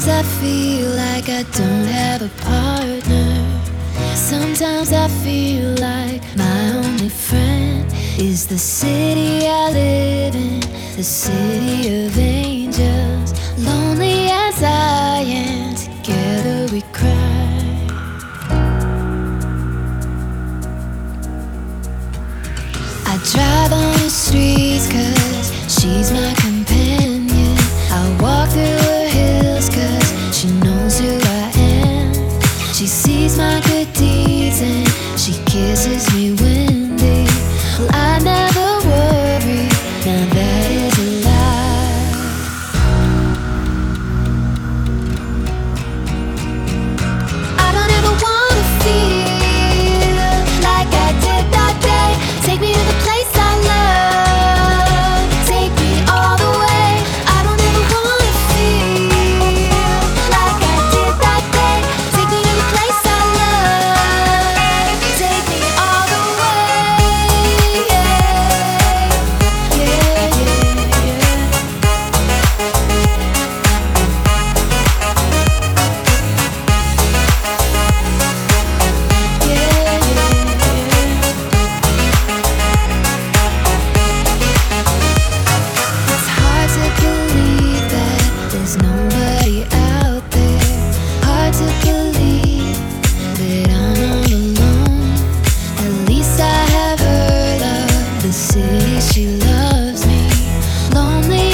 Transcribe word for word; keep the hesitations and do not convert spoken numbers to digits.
Sometimes I feel like I don't have a partner. Sometimes I feel like my only friend is the city I live in, the city of angels. Lonely as I am, together we cry. I drive on the streets cause she's my companion. I walk through her hills cause she knows who I am. She sees my good deeds and she kisses me windy. Well, I never worry, now that is a lie. I don't ever wanna feel like I did that day. Take me to the place I love, take me all the way. I don't ever wanna feel like I did that day. Take me to the place I love, take me all the way. Yeah, yeah, yeah, yeah. It's hard to believe that there's nobody out there. Hard to believe that I'm all alone. At least I have her love, the city she loves me. Lonely